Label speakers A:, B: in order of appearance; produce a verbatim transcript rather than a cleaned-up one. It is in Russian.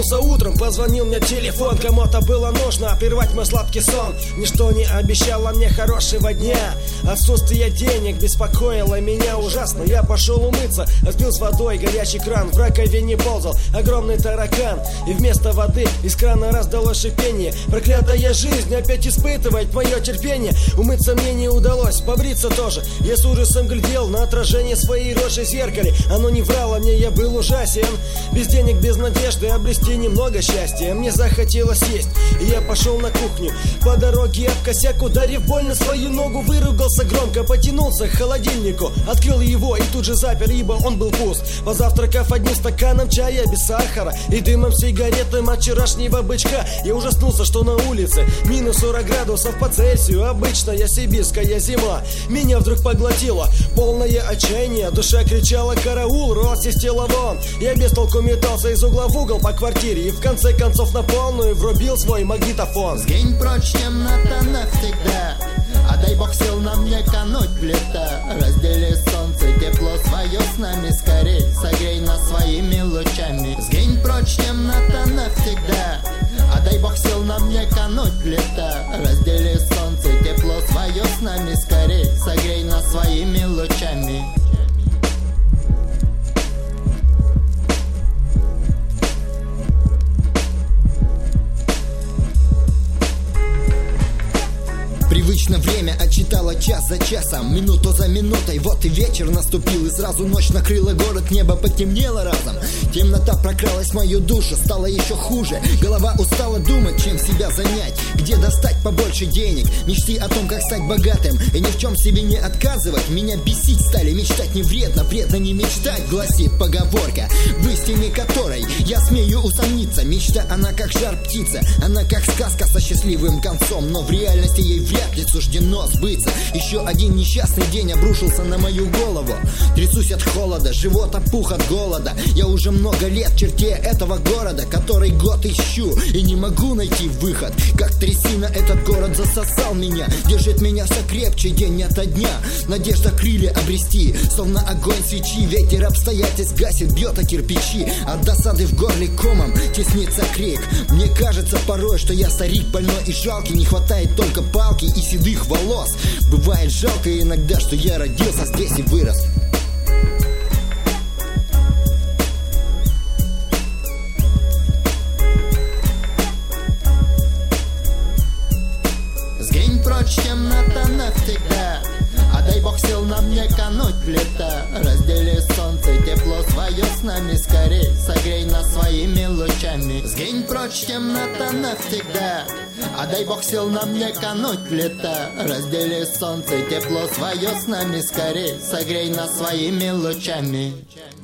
A: Проснулся утром, позвонил мне телефон. Кому-то было нужно прервать мой сладкий сон. Ничто не обещало мне хорошего дня. Отсутствие денег беспокоило меня ужасно. Я пошел умыться, разбил с водой горячий кран. В раковине ползал огромный таракан. И вместо воды из крана раздалось шипение. Проклятая жизнь опять испытывает мое терпение. Умыться мне не удалось, побриться тоже. Я с ужасом глядел на отражение своей рожи в зеркале. Оно не врало мне, я был ужасен. Без денег, без надежды обрести немного счастья. Мне захотелось есть, и я пошел на кухню. По дороге об косяк, ударив больно свою ногу, выругался громко, потянулся к холодильнику. Открыл его и тут же запер, ибо он был пуст. Позавтракав одним стаканом чая без сахара и дымом сигареты от вчерашнего бычка, я ужаснулся, что на улице минус сорок градусов по Цельсию. Обычная сибирская зима. Меня вдруг поглотило полное отчаяние. Душа кричала: караул, рот из тела вон. Я без толку метался из угла в угол по квартире и в конце концов на полную врубил свой магнитофон.
B: Сгинь прочь, темнота навсегда, а дай Бог сил нам не кануть в лета. Раздели солнце, тепло свое с нами скорей, согрей нас своими лучами. Сгинь прочь, темнота навсегда, а дай Бог сил нам не кануть в лета. Раздели солнце, тепло свое с нами скорей, согрей нас своими лучами. Привычно время отчитало час за часом, минуту за минутой. Вот и вечер наступил, и сразу ночь накрыла город, небо потемнело разом. Темнота прокралась в мою душу, стало еще хуже. Голова устала думать, чем себя занять, где достать побольше денег, мечты о том, как стать богатым и ни в чем себе не отказывать. Меня бесить стали, мечтать не вредно, вредно не мечтать, гласит поговорка, в истине которой я смею усомниться. Мечта, она как жар птица, она как сказка со счастливым концом, но в реальности ей вряд ли суждено сбыться. Еще один несчастный день обрушился на мою голову. Трясусь от холода, живот опух от голода. Я уже много лет в черте этого города, который год ищу и не могу найти выход. Как трясина этот город засосал меня, держит меня все крепче день ото дня. Надежда крылья обрести, словно огонь свечи. Ветер обстоятельств гасит, бьет о кирпичи. От досады в горле комом теснится крик. Мне кажется порой, что я старик больной и жалкий. Не хватает только палки и седых волос. Бывает жалко иногда, что я родился здесь и вырос. Сгинь прочь, темнота навсегда, а дай Бог сил нам не кануть в лета. Раздели солнце, тепло свое с нами скорей, согрей нас своими лучами. Сгинь прочь, темнота навсегда, а дай Бог сил нам не кануть в лета. Раздели солнце, тепло свое с нами скорей, согрей нас своими лучами.